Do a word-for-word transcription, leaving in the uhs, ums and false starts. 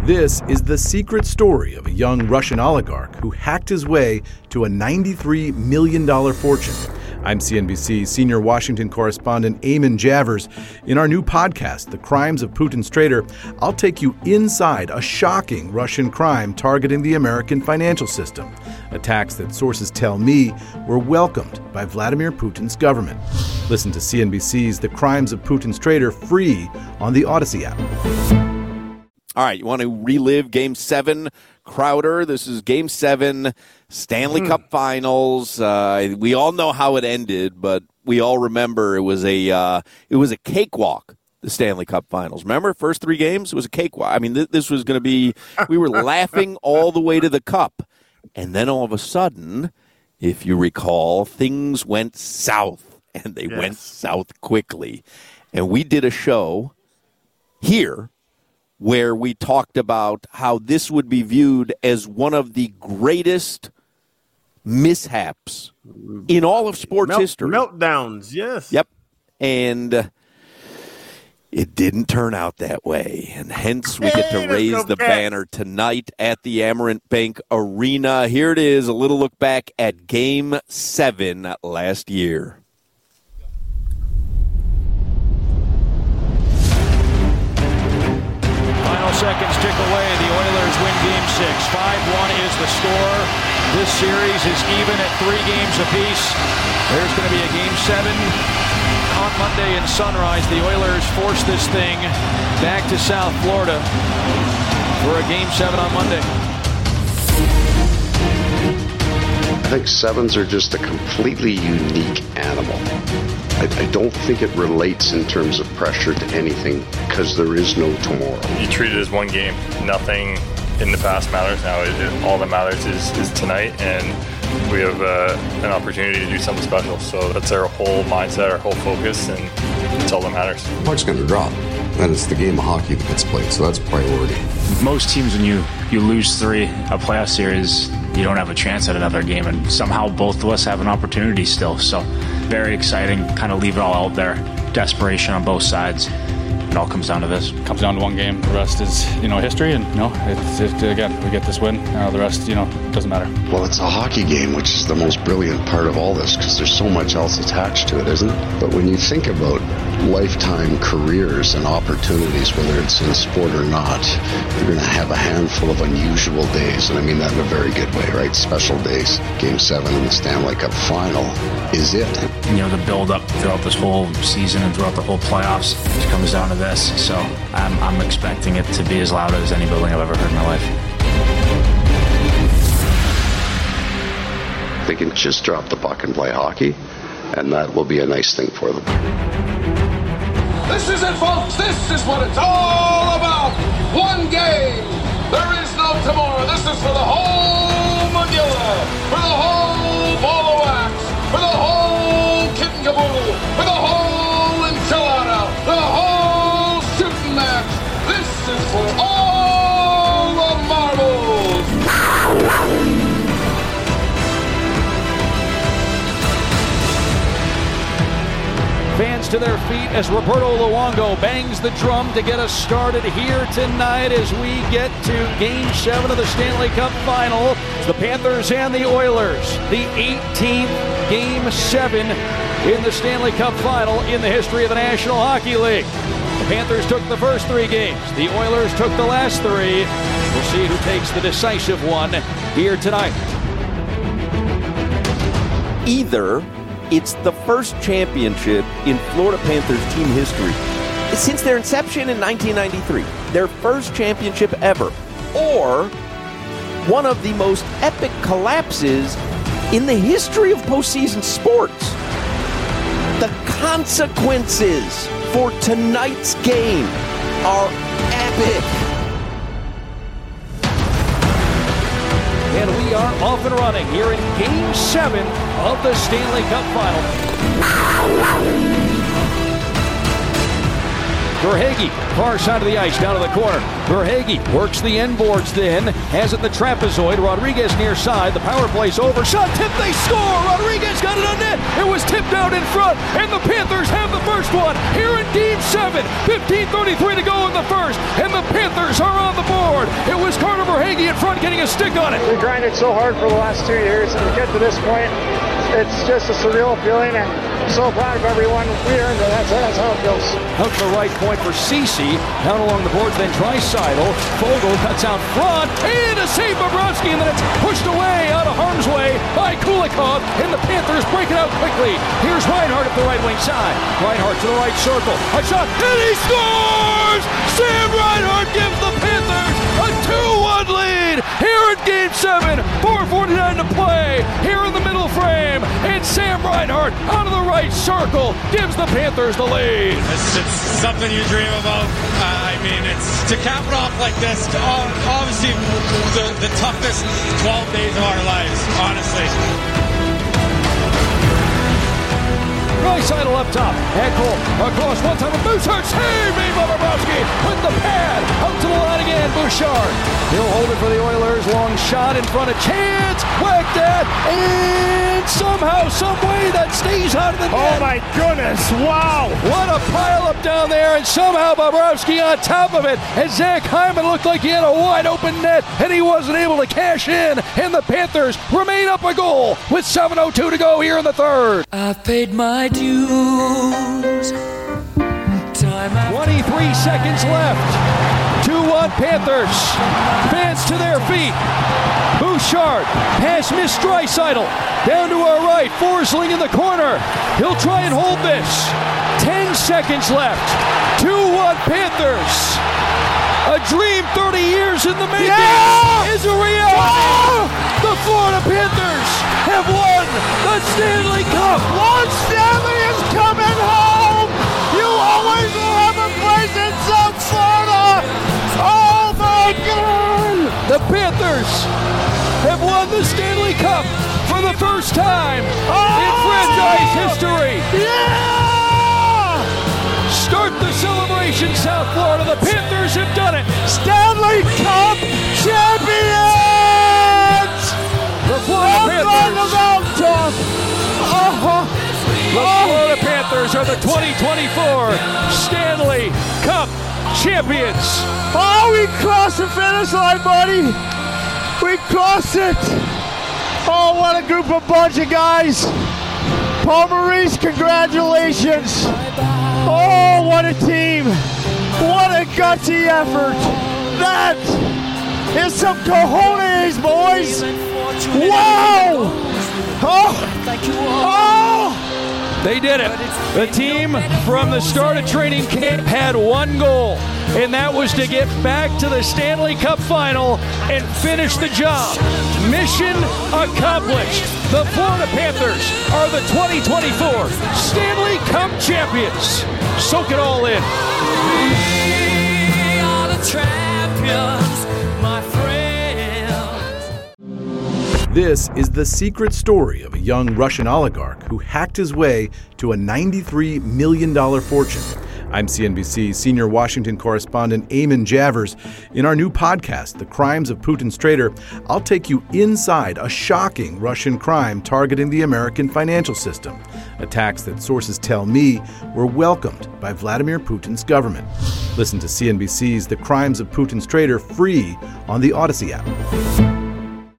This is the secret story of a young Russian oligarch who hacked his way to a ninety-three million dollars fortune. I'm C N B C senior Washington correspondent Eamon Javers. In our new podcast, The Crimes of Putin's Traitor, I'll take you inside a shocking Russian crime targeting the American financial system. Attacks that sources tell me were welcomed by Vladimir Putin's government. Listen to C N B C's The Crimes of Putin's Traitor free on the Odyssey app. All right, you want to relive Game seven, Crowder? This is Game seven, Stanley mm. Cup Finals. Uh, we all know how it ended, but we all remember it was a uh, it was a cakewalk, the Stanley Cup Finals. Remember, first three games, it was a cakewalk. I mean, th- this was going to be, we were laughing all the way to the cup. And then all of a sudden, if you recall, things went south, and they yes. went south quickly. And we did a show here where we talked about how this would be viewed as one of the greatest mishaps in all of sports Melt, history. Meltdowns, yes. Yep. And uh, it didn't turn out that way. And hence we hey, get to raise the cats. banner tonight at the Amerant Bank Arena. Here it is, a little look back at Game seven last year. Final seconds tick away. The Oilers win Game six. five one is the score. This series is even at three games apiece. There's going to be a Game seven on Monday in Sunrise. The Oilers force this thing back to South Florida for a Game seven on Monday. I think sevens are just a completely unique animal. I, I don't think it relates in terms of pressure to anything because there is no tomorrow. You treat it as one game. Nothing in the past matters now. It, it, all that matters is, is tonight, and we have uh, an opportunity to do something special. So that's our whole mindset, our whole focus, and it's all that matters. The puck's going to drop, and it's the game of hockey that gets played, so that's priority. Most teams, when you, you lose three, a playoff series, you don't have a chance at another game, and somehow both of us have an opportunity still. So very exciting, kind of leave it all out there. Desperation on both sides. It all comes down to this. It comes down to one game. The rest is, you know, history, and you know, it's, it, again, we get this win. Uh, the rest, you know, doesn't matter. Well, it's a hockey game, which is the most brilliant part of all this, because there's so much else attached to it, isn't it? But when you think about lifetime careers and opportunities, whether it's in sport or not, you're going to have a handful of unusual days, and I mean that in a very good way, right? Special days. Game seven in the Stanley Cup Final is it. You know, the build-up throughout this whole season and throughout the whole playoffs, it comes down to this. So I'm, I'm expecting it to be as loud as any building I've ever heard in my life. They can just drop the puck and play hockey, and that will be a nice thing for them. This is it, folks. This is what it's all about. One game. There is no tomorrow. This is for the whole Manila, for the whole ball of wax, for the whole kit and caboodle, for the whole enchilada, the whole shooting match. This is for all the marbles. Fans to their feet as Roberto Luongo bangs the drum to get us started here tonight as we get to Game seven of the Stanley Cup Final. The Panthers and the Oilers, the eighteenth Game seven in the Stanley Cup Final in the history of the National Hockey League. The Panthers took the first three games. The Oilers took the last three. We'll see who takes the decisive one here tonight. Either it's the first championship in Florida Panthers team history since their inception in nineteen ninety-three, their first championship ever, or one of the most epic collapses in the history of postseason sports. The consequences for tonight's game are epic. And we are off and running here in Game seven of the Stanley Cup Final. Verhaeghe, far side of the ice, down to the corner. Verhaeghe works the end boards then, has it in the trapezoid. Rodriguez near side, the power play's over. Shot tipped, they score! Rodriguez got it on net. It was tipped out in front, and the Panthers have the first one here in Game seven. fifteen thirty-three to go in the first, and the Panthers are on the board. It was Carter Verhaeghe in front getting a stick on it. We grinded so hard for the last two years, and to get to this point, it's just a surreal feeling, and I'm so proud of everyone. We earned it. That's, that's how it feels. Out to the right point for Ceci. Down along the boards, then Draisaitl. Foegele cuts out front, and a save by Bobrovsky, and then it's pushed away out of harm's way by Kulikov, and the Panthers break it out quickly. Here's Reinhart at the right wing side. Reinhart to the right circle. A shot, and he scores! Sam Reinhart gives the Panthers a two one lead here in Game seven. four forty-nine to play here in the middle frame, and Sam Reinhart out of the right circle gives the Panthers the lead. It's, it's something you dream about. Uh, I mean, it's to cap it off like this, obviously the, the toughest twelve days of our lives, honestly. Draisaitl up top. Ekholm across one time with Bouchard. Save made by Bobrovsky with the pad. Out to the line again, Bouchard. He'll hold it for the Oilers. Long shot in front of Chance. Whacked that. And somehow, some way that stays out of the net. Oh my goodness. Wow. What a pile up down there. And somehow Bobrovsky on top of it. And Zach Hyman looked like he had a wide open net. And he wasn't able to cash in. And the Panthers remain up a goal with seven oh two to go here in the third. I've paid my dues. twenty-three seconds left. two one Panthers. Fans to their feet. Bouchard. Pass missed Draisaitl. Down to our right. Forsling in the corner. He'll try and hold this. ten seconds left. two one Panthers. A dream thirty years in the making yeah! is a reality. Oh! The Florida Panthers have won the Stanley Cup. Lord Stanley is coming home. You always will have a place in South Florida. Oh my God! The Panthers have won the Stanley Cup for the first time oh! in franchise history. Yeah! Start the celebration, South Florida. The Panthers have done it. Stanley Cup champions! The Florida Panthers. Uh-huh. The Florida Panthers are the twenty twenty-four Stanley Cup champions. Oh, we crossed the finish line, buddy. We crossed it. Oh, what a group of bunch of guys. Paul Maurice, congratulations. Oh, what a team. What a gutsy effort. That is some cojones, boys. Wow. Oh. Oh. They did it. The team from the start of training camp had one goal, and that was to get back to the Stanley Cup final and finish the job. Mission accomplished. The Florida Panthers are the twenty twenty-four Stanley Cup champions. Soak it all in. We are the champions, my friends. This is the secret story of a young Russian oligarch who hacked his way to a ninety-three million dollars fortune. I'm C N B C senior Washington correspondent Eamon Javers. In our new podcast, The Crimes of Putin's Traitor, I'll take you inside a shocking Russian crime targeting the American financial system. Attacks that sources tell me were welcomed by Vladimir Putin's government. Listen to C N B C's The Crimes of Putin's Traitor free on the Odyssey app.